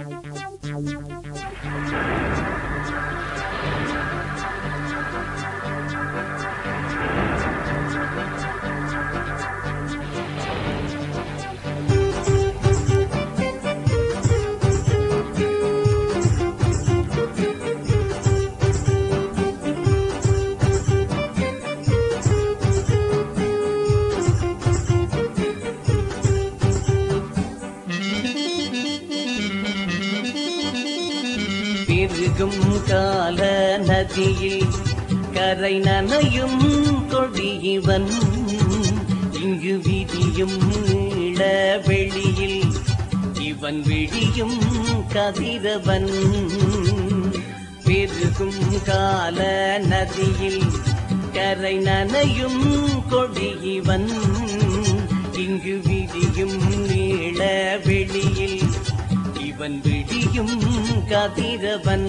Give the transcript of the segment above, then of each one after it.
பெருகும் கால நதியில் கரை நனையும் கொடியவன் இங்கு விதியும் இளவெளியில் இவன் விடியும் கதிரவன். பெருகும் கால நதியில் கரை நனையும் கொடியவன் இங்கு விதியும் இளவெளியில் இவன் விடியும் கதிரவன்.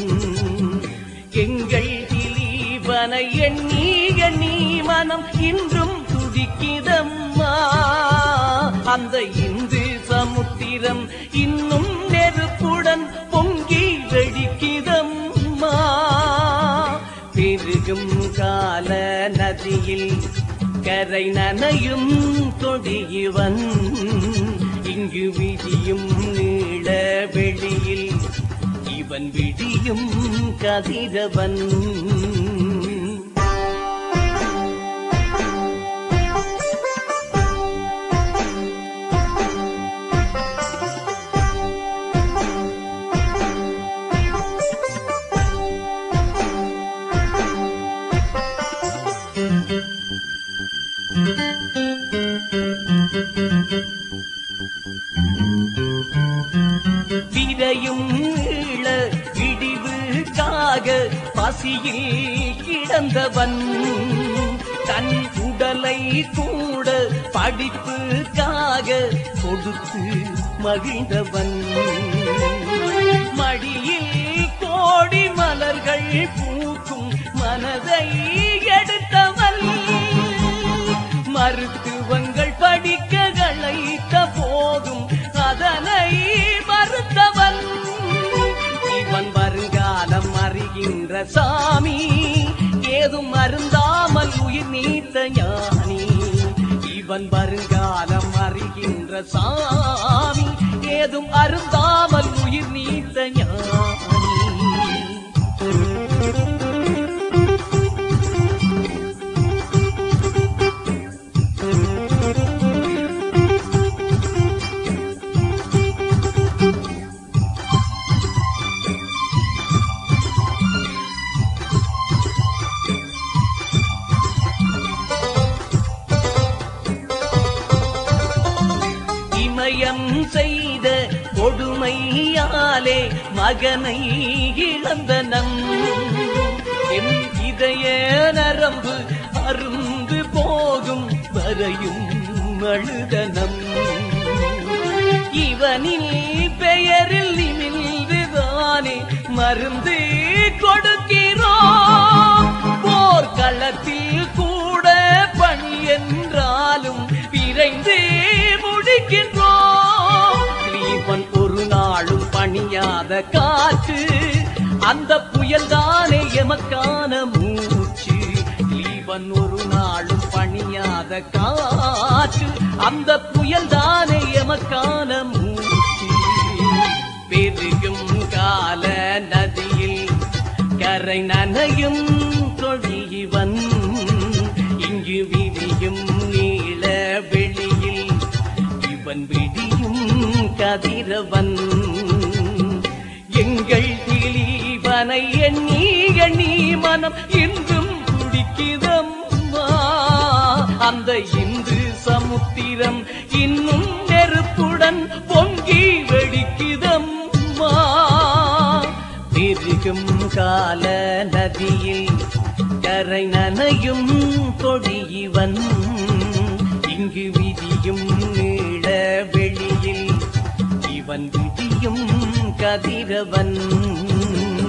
எங்கள் திலீபனை எண்ணி எண்ணி மனம் இன்றும் துடிக்கிதம்மா. அந்த இந்து சமுத்திரம் இன்னும் நெருப்புடன் பொங்கி வெடிக்கிதம்மா. பெருகும் கால நதியில் கரை நனையும் கொடியவன் இங்கு விதியும் நீளவெளியில் இவன் விடியும் கதிரவன். விரையும் ஈழ விடிவுக்காக பசியில் கிடந்தவன் தன் உடலை கூட படிப்புக்காக கொடுத்து மகிழ்ந்தவன். மடியில் கோடி மலர்கள் பூக்கும் மனதை எடுத்தவன். மருத்துவங்கள் படிக்க களைத்த போதும் அதனை மறுத்தவன். இவன் வருங்காலம் அறிகின்ற சாமி ஏதும் அருந்தாமல் உயிர் நீத்த ஞானி. இவன் வருங்காலம் அறிகின்ற சாமி ஏதும் அருந்தாமல் உயிர் நீத்த ஞானி. இமயம் செய்த கொடுமையாலே மகனை இழந்தனம். என் இதய நரம்பு அருந்து போகும் வரையும் அழுதனம். இவனின் பெயரில் நிமிழ்ந்துதானே மருந்து கொடுக்கிறோம். போர்க்களத்தில் கூட பணி என்றாலும் விரைந்து முடிக்கின்றோம். இவன் ஒரு நாளும் பணியாத காற்று அந்த புயல் தானே எமக்கான மூச்சு. இவன் ஒரு நாளும் பணியாத காற்று அந்த புயல் தானே எமக்கான மூச்சு. பெருகும் கால நதியில் கரை நனையும் கொடியவன் இங்கு விதியும் நீளவெளியில் இவன் விடியும் கதிரவன். எங்கள் திலீபனை எண்ணி எண்ணி மனம் இன்றும் துடிக்கிதம்மா. அந்த இந்து சமுத்திரம் இன்னும் நெருப்புடன் பொங்கி வெடிக்கிதம்மா. பெருகும் கால நதியில் கரை நனையும் கொடியவன் இங்கு விதியும் நீளவெளியில் இவன் விடியும் கதிரவன்.